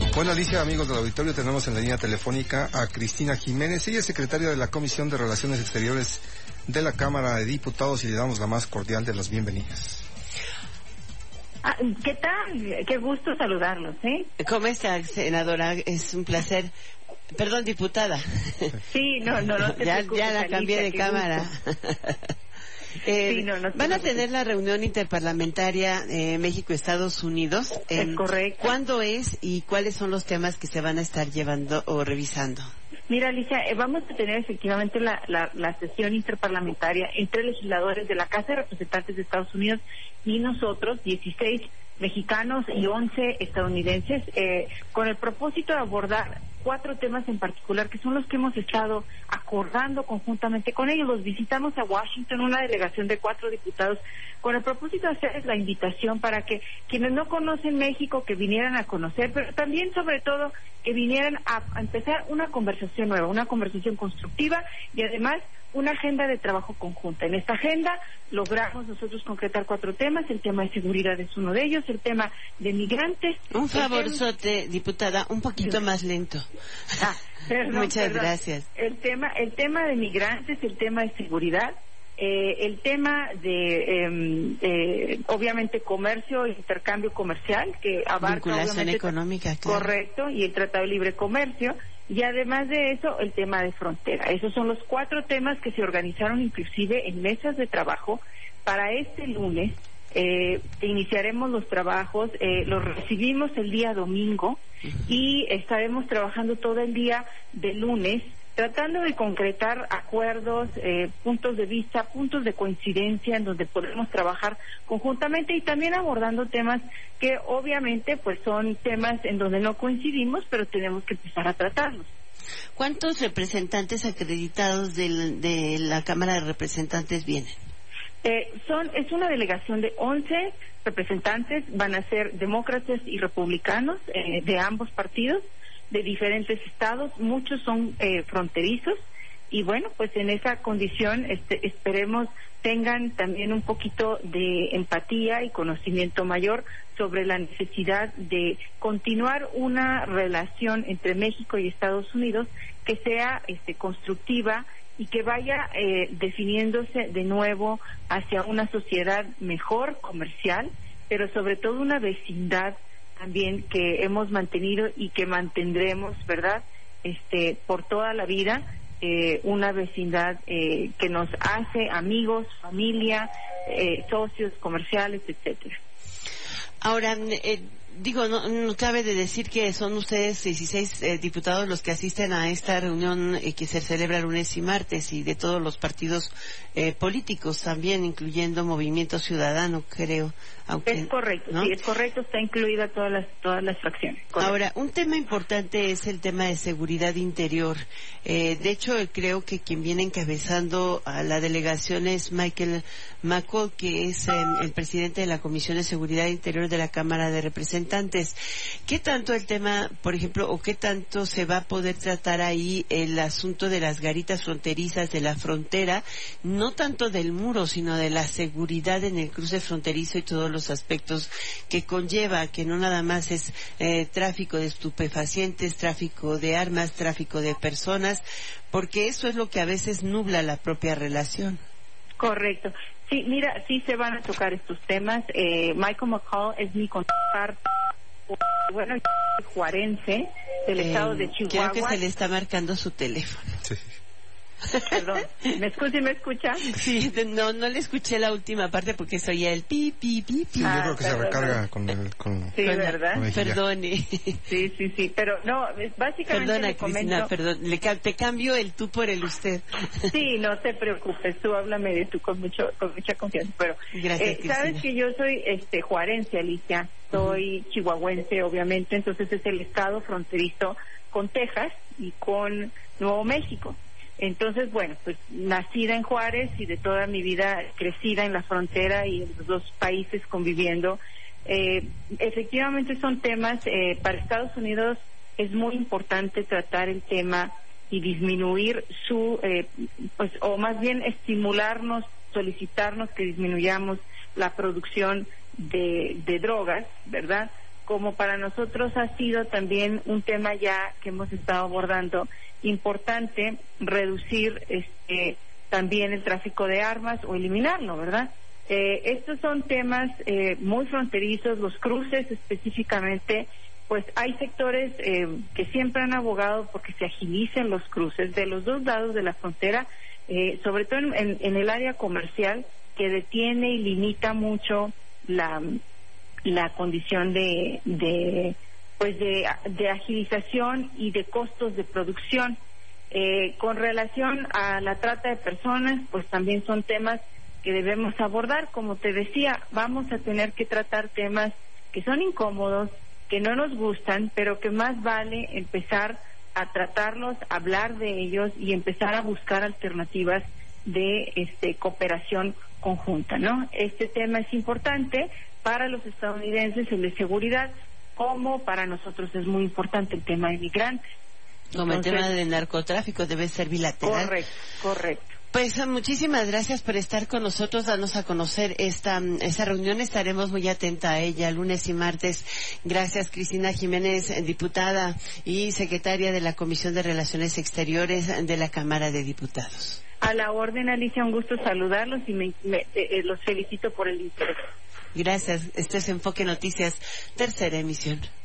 Bueno, Alicia, amigos del auditorio, tenemos en la línea telefónica a Cristina Jiménez. Ella es secretaria de la Comisión de Relaciones Exteriores de la Cámara de Diputados y le damos la más cordial de las bienvenidas. ¿Qué tal? Qué gusto saludarlos, ¿eh? ¿Cómo está, senadora? Es un placer. Perdón, diputada. Sí, no te preocupes, ya la cambié de cámara. Sí, van a tener la reunión interparlamentaria México-Estados Unidos. Es correcto. ¿Cuándo es y cuáles son los temas que se van a estar llevando o revisando? Mira, Alicia, vamos a tener efectivamente la sesión interparlamentaria entre legisladores de la Casa de Representantes de Estados Unidos y nosotros, 16 mexicanos y 11 estadounidenses, con el propósito de abordar 4 temas en particular, que son los que hemos estado acordando conjuntamente con ellos. Los visitamos a Washington, una delegación de 4 diputados, con el propósito de hacerles la invitación para que quienes no conocen México, que vinieran a conocer, pero también, sobre todo, que vinieran a empezar una conversación nueva, una conversación constructiva y además una agenda de trabajo conjunta. En esta agenda logramos nosotros concretar 4 temas. El tema de seguridad es uno de ellos, el tema de migrantes. Un favorzote, diputada, un poquito más lento. Muchas gracias. El tema de migrantes, el tema de seguridad, el tema de obviamente comercio e intercambio comercial, que abarca vinculación económica, claro. Correcto, y el Tratado de Libre Comercio, y además de eso el tema de frontera. Esos son los 4 temas que se organizaron inclusive en mesas de trabajo para este lunes. Iniciaremos los trabajos, los recibimos el día domingo y estaremos trabajando todo el día de lunes tratando de concretar acuerdos, puntos de vista, puntos de coincidencia en donde podemos trabajar conjuntamente y también abordando temas que obviamente pues son temas en donde no coincidimos, pero tenemos que empezar a tratarlos. ¿Cuántos representantes acreditados de la Cámara de Representantes vienen? Es una delegación de 11 representantes, van a ser demócratas y republicanos de ambos partidos, de diferentes estados, muchos son fronterizos, y bueno, pues en esa condición esperemos tengan también un poquito de empatía y conocimiento mayor sobre la necesidad de continuar una relación entre México y Estados Unidos que sea constructiva y que vaya definiéndose de nuevo hacia una sociedad mejor, comercial, pero sobre todo una vecindad también que hemos mantenido y que mantendremos, ¿verdad? Por toda la vida, una vecindad que nos hace amigos, familia, socios comerciales, etcétera. Ahora, no cabe de decir que son ustedes 16 diputados los que asisten a esta reunión que se celebra lunes y martes, y de todos los partidos políticos también, incluyendo Movimiento Ciudadano, creo. Es correcto, ¿no? Sí, es correcto, está incluida todas las fracciones. Correcto. Ahora, un tema importante es el tema de seguridad interior. De hecho, creo que quien viene encabezando a la delegación es Michael McCall, que es el presidente de la Comisión de Seguridad Interior de la Cámara de Representantes. ¿Qué tanto el tema, por ejemplo, o qué tanto se va a poder tratar ahí el asunto de las garitas fronterizas de la frontera, no tanto del muro, sino de la seguridad en el cruce fronterizo y todos los aspectos que conlleva, que no nada más es tráfico de estupefacientes, tráfico de armas, tráfico de personas, porque eso es lo que a veces nubla la propia relación? Correcto. Sí, mira, sí se van a tocar estos temas. Michael McCall es mi contacto, bueno, juarense del estado de Chihuahua. Creo que se le está marcando su teléfono. Sí. Perdón, ¿me escucha? Sí, no le escuché la última parte porque se oía el pi, pi, pi, pi. Sí, yo creo que se recarga con sí, ¿verdad? Perdone. Sí, pero no, básicamente perdona, Cristina, perdón, te cambio el tú por el usted. Sí, no te preocupes, tú háblame de tú con mucha confianza, pero gracias, sabes que yo soy juarense, Alicia, soy chihuahuense, obviamente, entonces es el estado fronterizo con Texas y con Nuevo México. Entonces, bueno, pues nacida en Juárez y de toda mi vida crecida en la frontera y en los 2 países conviviendo, efectivamente son temas, para Estados Unidos es muy importante tratar el tema y disminuir o más bien estimularnos, solicitarnos que disminuyamos la producción de drogas, ¿verdad?, como para nosotros ha sido también un tema ya que hemos estado abordando importante, reducir también el tráfico de armas o eliminarlo, ¿verdad? Estos son temas muy fronterizos, los cruces específicamente, pues hay sectores que siempre han abogado porque se agilicen los cruces de los dos lados de la frontera, sobre todo en el área comercial, que detiene y limita mucho la condición de agilización y de costos de producción. Con relación a la trata de personas, pues también son temas que debemos abordar. Como te decía, vamos a tener que tratar temas que son incómodos, que no nos gustan, pero que más vale empezar a tratarlos, hablar de ellos y empezar a buscar alternativas de cooperación conjunta, ¿no? Este tema es importante para los estadounidenses, el de seguridad, como para nosotros es muy importante el tema de migrantes. Como el tema del narcotráfico debe ser bilateral. Correcto. Pues muchísimas gracias por estar con nosotros, darnos a conocer esta reunión. Estaremos muy atenta a ella lunes y martes. Gracias, Cristina Jiménez, diputada y secretaria de la Comisión de Relaciones Exteriores de la Cámara de Diputados. A la orden, Alicia, un gusto saludarlos y los felicito por el interés. Gracias. Este es Enfoque Noticias, tercera emisión.